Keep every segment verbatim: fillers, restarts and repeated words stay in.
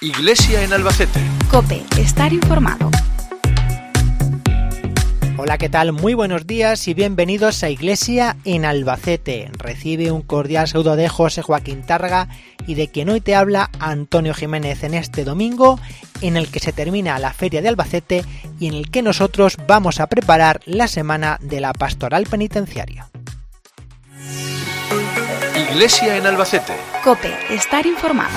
Iglesia en Albacete. COPE, estar informado. Hola, ¿qué tal? Muy buenos días y bienvenidos a Iglesia en Albacete. Recibe un cordial saludo de José Joaquín Tárraga y de quien hoy te habla Antonio Jiménez en este domingo en el que se termina la Feria de Albacete y en el que nosotros vamos a preparar la semana de la Pastoral Penitenciaria. Iglesia en Albacete. COPE, estar informado.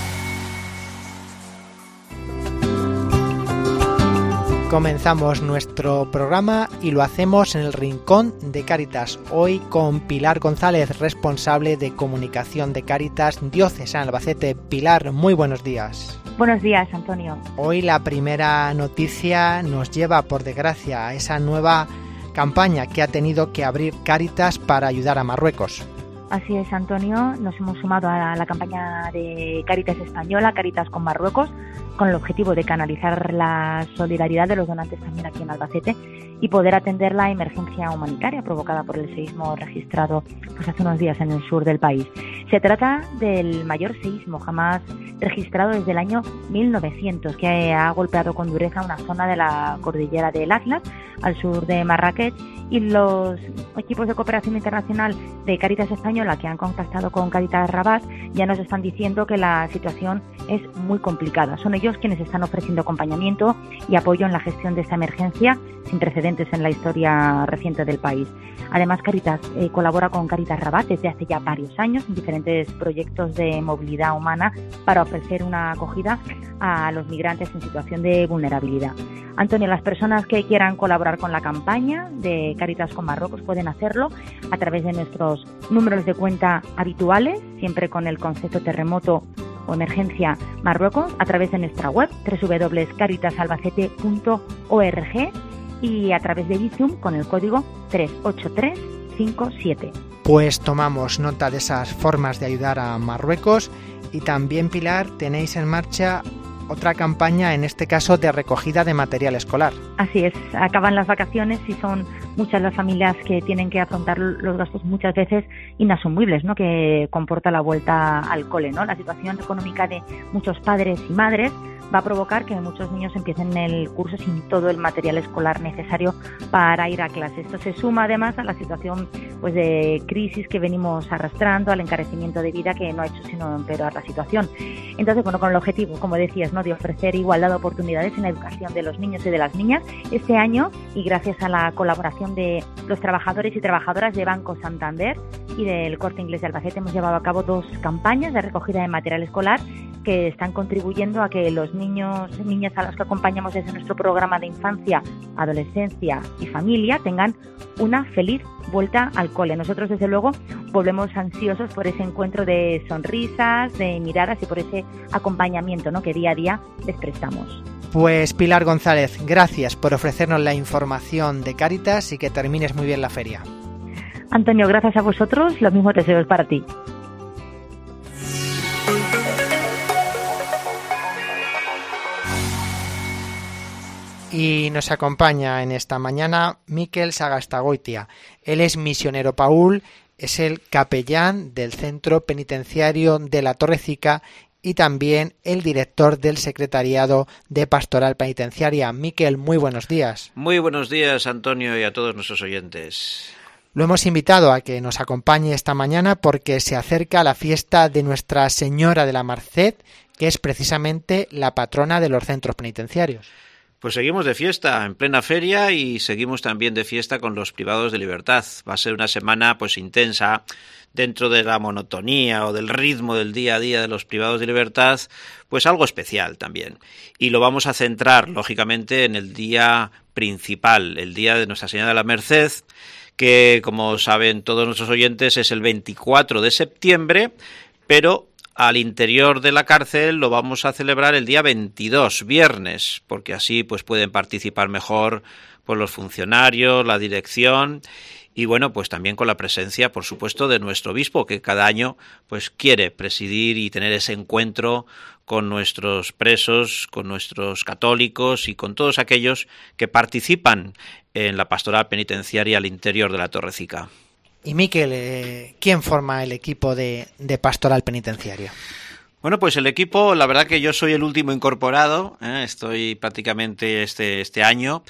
Comenzamos nuestro programa y lo hacemos en el Rincón de Cáritas, hoy con Pilar González, responsable de comunicación de Cáritas Diocesana Albacete. Pilar, muy buenos días. Buenos días, Antonio. Hoy la primera noticia nos lleva, por desgracia, a esa nueva campaña que ha tenido que abrir Cáritas para ayudar a Marruecos. Así es, Antonio. Nos hemos sumado a la campaña de Cáritas Española, Cáritas con Marruecos, con el objetivo de canalizar la solidaridad de los donantes también aquí en Albacete y poder atender la emergencia humanitaria provocada por el seísmo registrado pues, hace unos días en el sur del país. Se trata del mayor seísmo jamás registrado desde el año mil novecientos, que ha golpeado con dureza una zona de la cordillera del Atlas, al sur de Marrakech, y los equipos de cooperación internacional de Cáritas Española que han contactado con Cáritas Rabat ya nos están diciendo que la situación es muy complicada. Son ellos quienes están ofreciendo acompañamiento y apoyo en la gestión de esta emergencia sin precedentes en la historia reciente del país. Además, Cáritas eh, colabora con Cáritas Rabat desde hace ya varios años en diferentes proyectos de movilidad humana para ofrecer una acogida a los migrantes en situación de vulnerabilidad. Antonio, las personas que quieran colaborar con la campaña de Cáritas con Marruecos pueden hacerlo a través de nuestros números de cuenta habituales, siempre con el concepto terremoto o emergencia Marruecos, a través de nuestra web doble u doble u doble u punto caritas albacete punto org y a través de Bizum con el código tres ocho tres cinco siete. Pues tomamos nota de esas formas de ayudar a Marruecos y también, Pilar, tenéis en marcha otra campaña, en este caso de recogida de material escolar. Así es, acaban las vacaciones y son muchas las familias que tienen que afrontar los gastos muchas veces inasumibles, ¿no?, que comporta la vuelta al cole, ¿no? La situación económica de muchos padres y madres va a provocar que muchos niños empiecen el curso sin todo el material escolar necesario para ir a clase. Esto se suma además a la situación pues de crisis que venimos arrastrando, al encarecimiento de vida que no ha hecho sino empeorar la situación. Entonces, bueno, con el objetivo, como decías, ¿no?, de ofrecer igualdad de oportunidades en la educación de los niños y de las niñas, este año, y gracias a la colaboración de los trabajadores y trabajadoras de Banco Santander y del Corte Inglés de Albacete, hemos llevado a cabo dos campañas de recogida de material escolar que están contribuyendo a que los niños y niñas a los que acompañamos desde nuestro programa de infancia, adolescencia y familia tengan una feliz vuelta al cole. Nosotros, desde luego, volvemos ansiosos por ese encuentro de sonrisas, de miradas y por ese acompañamiento, ¿no?, que día a día les prestamos. Pues Pilar González, gracias por ofrecernos la información de Cáritas y que termines muy bien la feria. Antonio, gracias a vosotros, lo mismo deseos para ti. Y nos acompaña en esta mañana Mikel Sagastagoitia. Él es misionero Paul, es el capellán del Centro Penitenciario de la Torrecica y también el director del Secretariado de Pastoral Penitenciaria. Mikel, muy buenos días. Muy buenos días, Antonio, y a todos nuestros oyentes. Lo hemos invitado a que nos acompañe esta mañana porque se acerca la fiesta de Nuestra Señora de la Merced, que es precisamente la patrona de los centros penitenciarios. Pues seguimos de fiesta, en plena feria, y seguimos también de fiesta con los privados de libertad. Va a ser una semana pues intensa, dentro de la monotonía o del ritmo del día a día de los privados de libertad, pues algo especial también. Y lo vamos a centrar, lógicamente, en el día principal, el día de Nuestra Señora de la Merced, que, como saben todos nuestros oyentes, es el veinticuatro de septiembre, pero al interior de la cárcel lo vamos a celebrar el día veintidós, viernes, porque así pues pueden participar mejor pues, los funcionarios, la dirección y bueno, pues también con la presencia, por supuesto, de nuestro obispo, que cada año pues quiere presidir y tener ese encuentro con nuestros presos, con nuestros católicos y con todos aquellos que participan en la pastoral penitenciaria al interior de la Torrecica. Y Mikel, eh, ¿quién forma el equipo de, de pastoral penitenciaria? Bueno, pues el equipo, la verdad que yo soy el último incorporado, ¿eh? Estoy prácticamente este, este año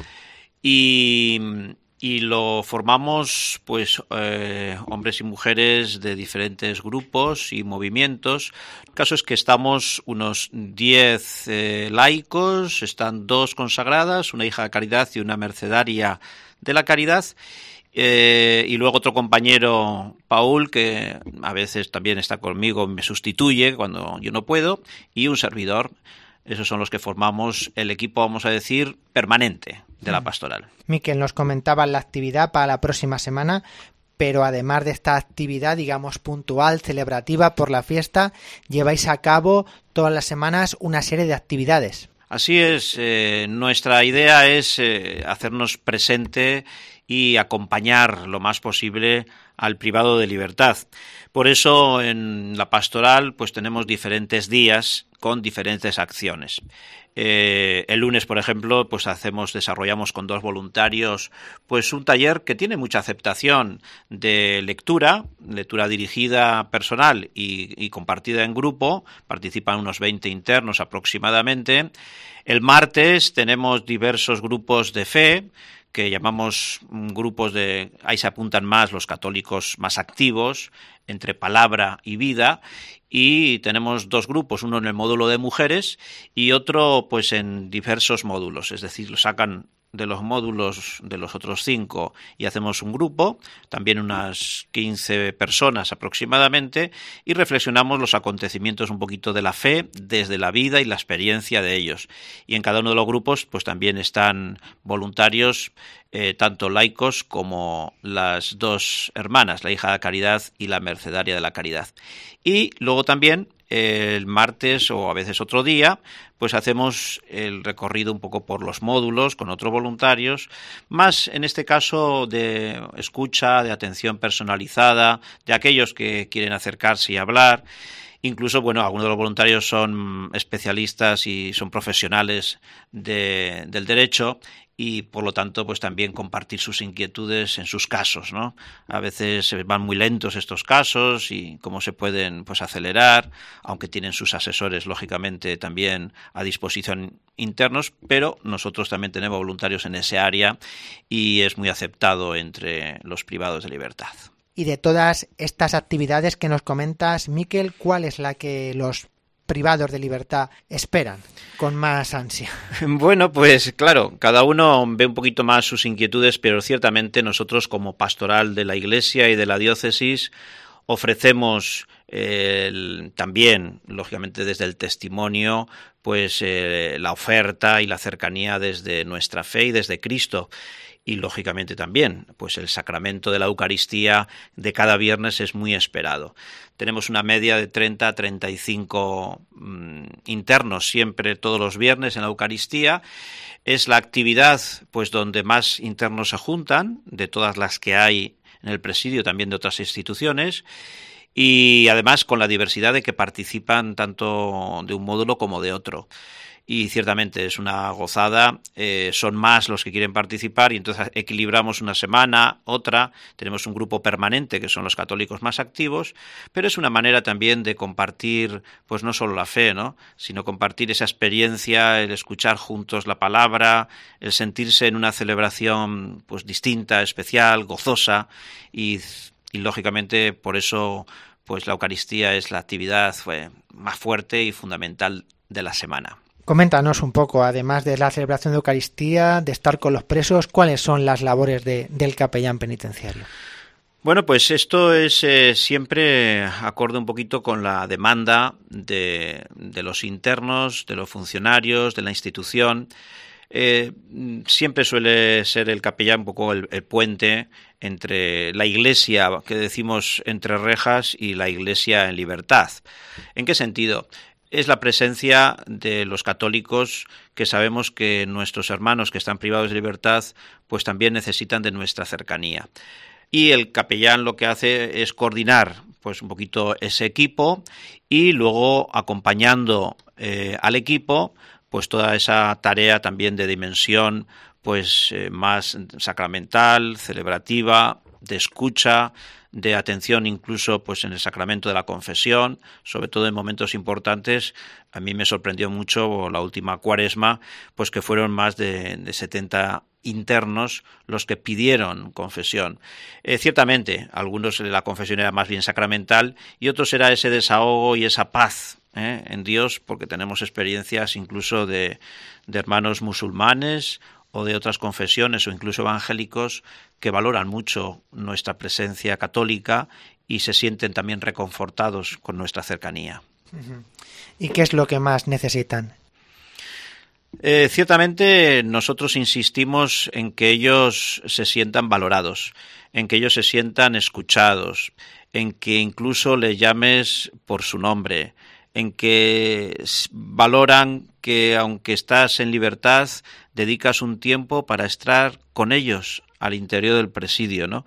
y, y lo formamos pues eh, hombres y mujeres de diferentes grupos y movimientos. El caso es que estamos unos diez eh, laicos, están dos consagradas, una hija de caridad y una mercedaria de la caridad. Eh, y luego otro compañero, Paul, que a veces también está conmigo, me sustituye cuando yo no puedo, y un servidor. Esos son los que formamos el equipo, vamos a decir, permanente de la pastoral. Miquel, nos comentaba la actividad para la próxima semana, pero además de esta actividad, digamos, puntual, celebrativa por la fiesta, lleváis a cabo todas las semanas una serie de actividades. Así es, eh, nuestra idea es eh, hacernos presente y acompañar lo más posible al privado de libertad. Por eso en la pastoral pues tenemos diferentes días con diferentes acciones. Eh, el lunes, por ejemplo, pues hacemos, desarrollamos con dos voluntarios pues un taller que tiene mucha aceptación de lectura, lectura dirigida personal y, y compartida en grupo. Participan unos veinte internos aproximadamente. El martes tenemos diversos grupos de fe, que llamamos grupos de, ahí se apuntan más los católicos más activos, entre palabra y vida, y tenemos dos grupos, uno en el módulo de mujeres y otro pues en diversos módulos, es decir, lo sacan de los módulos de los otros cinco y hacemos un grupo, también unas quince personas aproximadamente, y reflexionamos los acontecimientos un poquito de la fe desde la vida y la experiencia de ellos. Y en cada uno de los grupos pues también están voluntarios, eh, tanto laicos como las dos hermanas, la hija de caridad y la mercedaria de la caridad. Y luego también el martes o a veces otro día, pues hacemos el recorrido un poco por los módulos con otros voluntarios, más en este caso de escucha, de atención personalizada, de aquellos que quieren acercarse y hablar. Incluso, bueno, algunos de los voluntarios son especialistas y son profesionales de, del derecho y, por lo tanto, pues también compartir sus inquietudes en sus casos, ¿no? A veces van muy lentos estos casos y cómo se pueden, pues, acelerar, aunque tienen sus asesores, lógicamente, también a disposición internos, pero nosotros también tenemos voluntarios en ese área y es muy aceptado entre los privados de libertad. Y de todas estas actividades que nos comentas, Miquel, ¿cuál es la que los privados de libertad esperan con más ansia? Bueno, pues claro, cada uno ve un poquito más sus inquietudes, pero ciertamente nosotros como pastoral de la Iglesia y de la diócesis ofrecemos eh, también, lógicamente desde el testimonio, pues eh, la oferta y la cercanía desde nuestra fe y desde Cristo. Y lógicamente también, pues el sacramento de la Eucaristía de cada viernes es muy esperado. Tenemos una media de treinta a treinta y cinco mmm, internos siempre todos los viernes en la Eucaristía. Es la actividad pues donde más internos se juntan, de todas las que hay en el presidio, también de otras instituciones. Y además con la diversidad de que participan tanto de un módulo como de otro. Y ciertamente es una gozada, eh, son más los que quieren participar y entonces equilibramos una semana, otra, tenemos un grupo permanente que son los católicos más activos, pero es una manera también de compartir, pues no solo la fe, ¿no?, sino compartir esa experiencia, el escuchar juntos la palabra, el sentirse en una celebración pues distinta, especial, gozosa y, y lógicamente por eso pues la Eucaristía es la actividad pues, más fuerte y fundamental de la semana. Coméntanos un poco, además de la celebración de Eucaristía, de estar con los presos, ¿cuáles son las labores de, del capellán penitenciario? Bueno, pues esto es eh, siempre acorde un poquito con la demanda de, de los internos, de los funcionarios, de la institución. Eh, siempre suele ser el capellán un poco el, el puente entre la iglesia, que decimos entre rejas, y la iglesia en libertad. ¿En qué sentido? Es la presencia de los católicos que sabemos que nuestros hermanos que están privados de libertad pues también necesitan de nuestra cercanía. Y el capellán lo que hace es coordinar pues un poquito ese equipo y luego acompañando eh, al equipo pues toda esa tarea también de dimensión pues eh, más sacramental, celebrativa, de escucha, de atención incluso pues en el sacramento de la confesión, sobre todo en momentos importantes. A mí me sorprendió mucho la última Cuaresma, pues que fueron más de, de setenta internos los que pidieron confesión. Eh, ciertamente, algunos la confesión era más bien sacramental y otros era ese desahogo y esa paz ¿eh? en Dios, porque tenemos experiencias incluso de, de hermanos musulmanes o de otras confesiones o incluso evangélicos que valoran mucho nuestra presencia católica y se sienten también reconfortados con nuestra cercanía. ¿Y qué es lo que más necesitan? Eh, ciertamente nosotros insistimos en que ellos se sientan valorados, en que ellos se sientan escuchados, en que incluso les llames por su nombre, en que valoran que aunque estás en libertad, dedicas un tiempo para estar con ellos al interior del presidio, ¿no?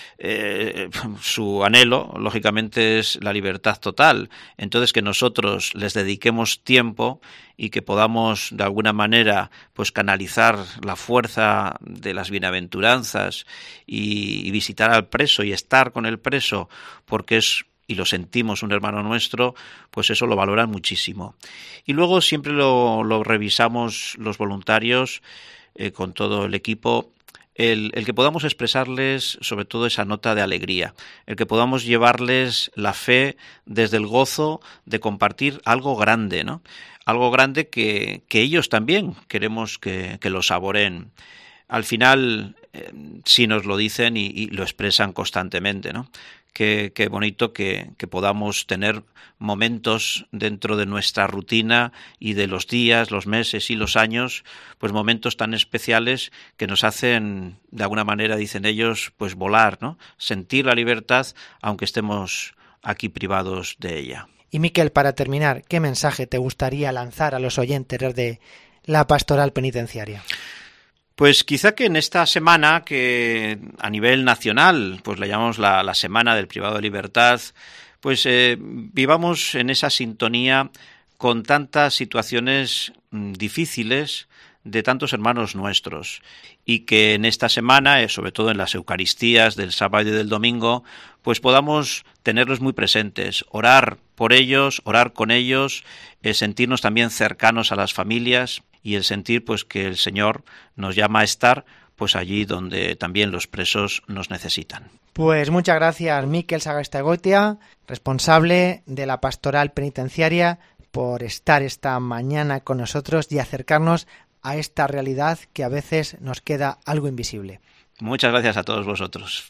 Eh, su anhelo, lógicamente, es la libertad total. Entonces, que nosotros les dediquemos tiempo y que podamos, de alguna manera, pues canalizar la fuerza de las bienaventuranzas y, y visitar al preso y estar con el preso, porque es, y lo sentimos, un hermano nuestro, pues eso lo valoran muchísimo. Y luego siempre lo, lo revisamos los voluntarios eh, con todo el equipo, El, el que podamos expresarles sobre todo esa nota de alegría, el que podamos llevarles la fe desde el gozo de compartir algo grande, ¿no? Algo grande que, que ellos también queremos que, que lo saboreen. Al final, eh, sí nos lo dicen y, y lo expresan constantemente, ¿no? Qué, qué bonito que, que podamos tener momentos dentro de nuestra rutina y de los días, los meses y los años, pues momentos tan especiales que nos hacen, de alguna manera, dicen ellos, pues volar, ¿no? Sentir la libertad, aunque estemos aquí privados de ella. Y Miquel, para terminar, ¿qué mensaje te gustaría lanzar a los oyentes de la pastoral penitenciaria? Pues quizá que en esta semana, que a nivel nacional, pues le llamamos la, la Semana del Privado de Libertad, pues eh, vivamos en esa sintonía con tantas situaciones mm, difíciles de tantos hermanos nuestros, y que en esta semana, eh, sobre todo en las Eucaristías del sábado y del domingo, pues podamos tenerlos muy presentes, orar por ellos, orar con ellos, eh, sentirnos también cercanos a las familias, y el sentir pues que el Señor nos llama a estar pues allí donde también los presos nos necesitan. Pues muchas gracias, Miquel Sagastagoitia, responsable de la pastoral penitenciaria, por estar esta mañana con nosotros y acercarnos a esta realidad que a veces nos queda algo invisible. Muchas gracias a todos vosotros.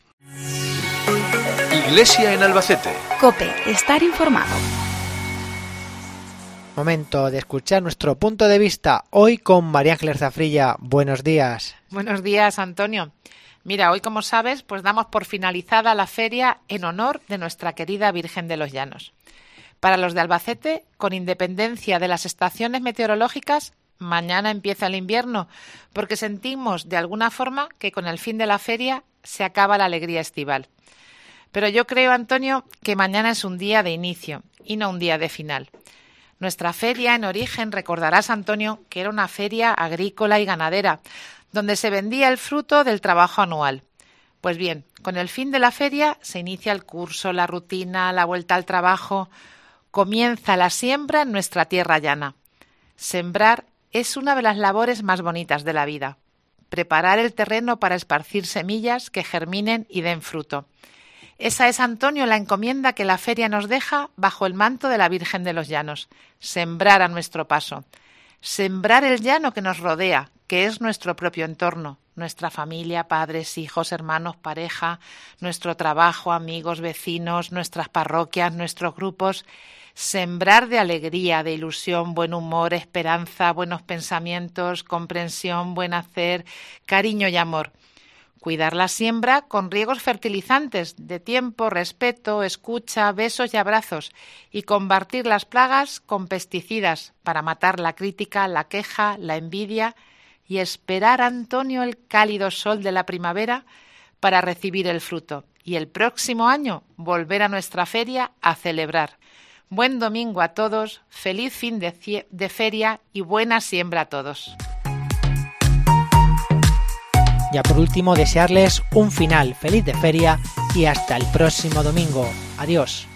Iglesia en Albacete. COPE, estar informado. Momento de escuchar nuestro punto de vista hoy con María Ángeles Zafrilla. Buenos días. Buenos días, Antonio. Mira, hoy, como sabes, pues damos por finalizada la feria en honor de nuestra querida Virgen de los Llanos. Para los de Albacete, con independencia de las estaciones meteorológicas, mañana empieza el invierno, porque sentimos de alguna forma que con el fin de la feria se acaba la alegría estival. Pero yo creo, Antonio, que mañana es un día de inicio y no un día de final. Nuestra feria, en origen, recordarás, Antonio, que era una feria agrícola y ganadera, donde se vendía el fruto del trabajo anual. Pues bien, con el fin de la feria se inicia el curso, la rutina, la vuelta al trabajo. Comienza la siembra en nuestra tierra llana. Sembrar es una de las labores más bonitas de la vida. Preparar el terreno para esparcir semillas que germinen y den fruto. Esa es, Antonio, la encomienda que la feria nos deja bajo el manto de la Virgen de los Llanos. Sembrar a nuestro paso. Sembrar el llano que nos rodea, que es nuestro propio entorno, nuestra familia, padres, hijos, hermanos, pareja, nuestro trabajo, amigos, vecinos, nuestras parroquias, nuestros grupos. Sembrar de alegría, de ilusión, buen humor, esperanza, buenos pensamientos, comprensión, buen hacer, cariño y amor. Cuidar la siembra con riegos fertilizantes de tiempo, respeto, escucha, besos y abrazos, y combatir las plagas con pesticidas para matar la crítica, la queja, la envidia, y esperar, Antonio, el cálido sol de la primavera para recibir el fruto, y el próximo año volver a nuestra feria a celebrar. Buen domingo a todos, feliz fin de, cie- de feria y buena siembra a todos. Ya por último, desearles un final feliz de feria y hasta el próximo domingo. Adiós.